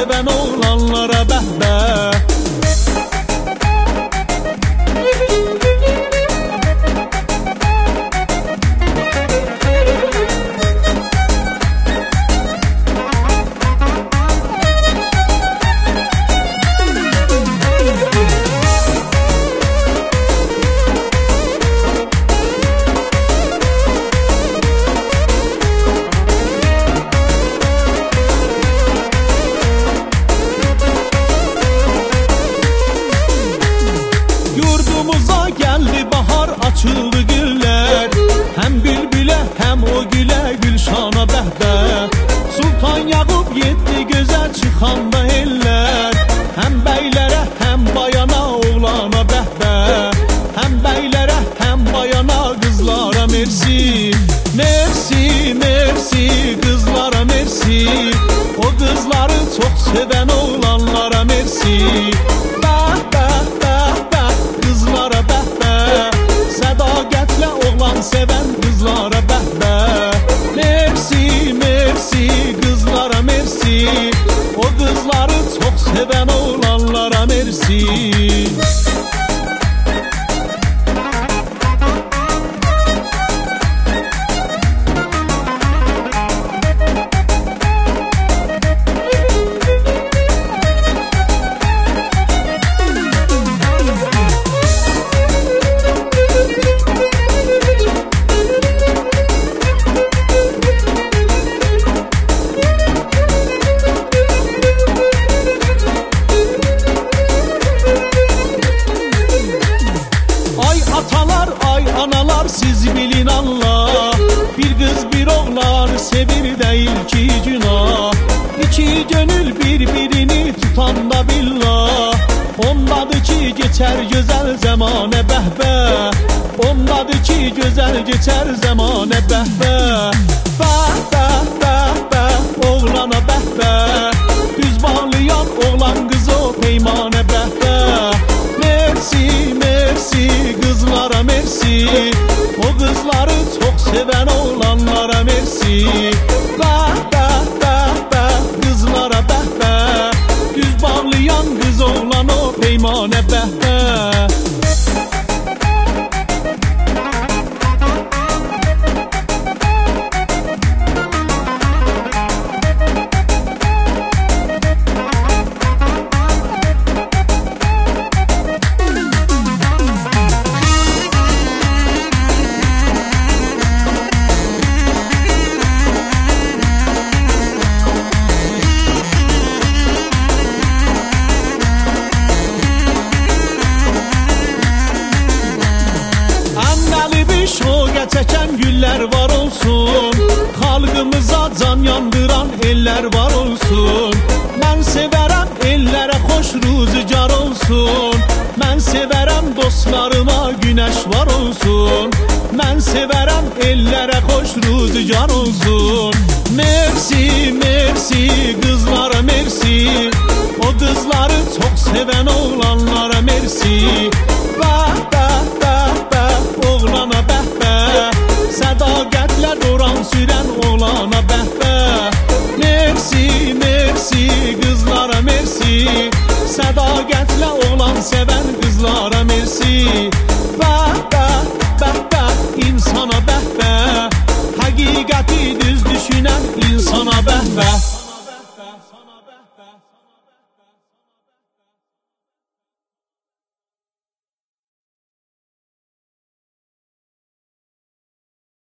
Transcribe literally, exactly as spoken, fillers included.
seven oğlanlara bəh bəh. Geldi bahar, açıldı güller, hem bülbüle hem o güle Gülşana bəh bəh. Sultan Yaqub yetti gözəl çıxanda eller, hem beylere hem bayana oğlana bəh bəh. Hem beylere hem bayana kızlara mersi. Mersi, mersi kızlara mersi. O kızları çok seven oğlanlara mersi. Bəh bəh bəh bəh kızlara bəh bəh. Sədaqətlə oğlan sevən qızlara bəh bəh. Mersi, mersi qızlara mersi. O qızları çox sevən oğlanlara mersi. Analar siz bilin Allah, bir kız bir oğlan sevir değil ki günah. İki gönül birbirini tutan da billah. Ondadır ki geçer güzel zamane bəh bəh. Ondadır ki güzel geçer zamane bəh bəh. Bəh bəh bəh bəh oğlana bəh bəh. Düz bağlayan oğlan kız o peymane bəh bəh. Mersi, mersi kızlara mersi. O kızları çok seven oğlanlara mersi. Bəh bəh bəh bəh kızlara bəh bəh. Düz bağlayan kız oğlan o peymane bəh bəh. Şoğa çeken güller var olsun, halkımıza can yandıran eller var olsun. Ben severem ellere hoş rüzgar olsun. Ben severem dostlarıma güneş var olsun. Ben severem ellere hoş rüzgar olsun. Mersi, mersi kızlara mersi. O kızları çok seven oğlanlara mersi. Bəh bəh bəh bəh oğlana bəh bəh. Sədaqətlə doran sürən oğlana bəh